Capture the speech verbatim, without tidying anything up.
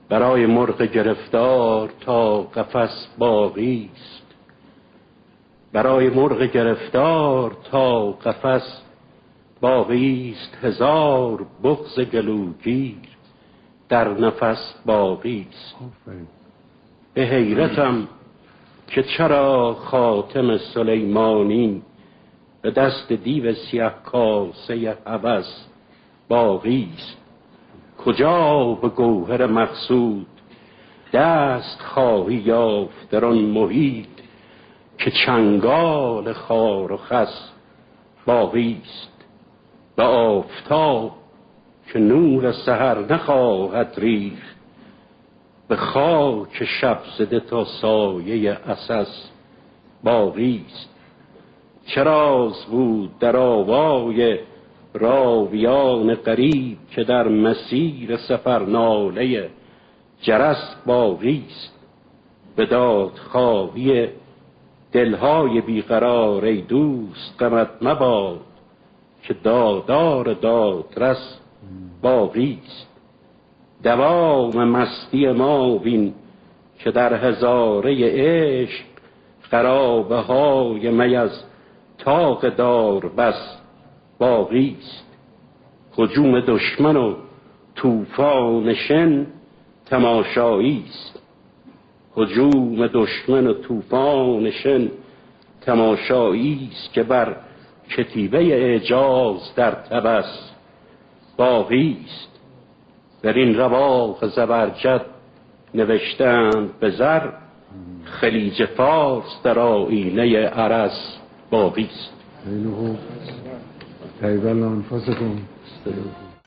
برای مرغ گرفتار تا قفس باقی است. برای مرغ گرفتار تا قفس باقی است. هزار بغض گلوگیر در نفس باقی است. به حیرتم که چرا خاتم سلیمانی به دست دیو سیه کاسه هوس باقی است. کجا به گوهر مقصود دست خواهی یافت در آن محیط که چنگال خار و خس باقی است. به آفتاب که نور سحر نخواهد ریخت، به خاک شب زده تا سایه عسس باقی است. چراغ بود در آوای راویان غریب که در مسیر سفر ناله جرس باقی است. به دادخواهی دلهای بیقرار ای دوست غمت مباد که دادار دادرس باقی است. دوام مستی ما بین که در هزاره عشق خرابه های می از طاق دار بس باقی است. هجوم دشمن و طوفان شن تماشایی است. هجوم دشمن و طوفان شن تماشایی است که بر کتیبه اعجاز در تبس باقی است. در این رواق زبرجد نوشتند به زر خلیج فارس در آیینه ارس باقی است. خیلی خوب. طیب الله انفسکم.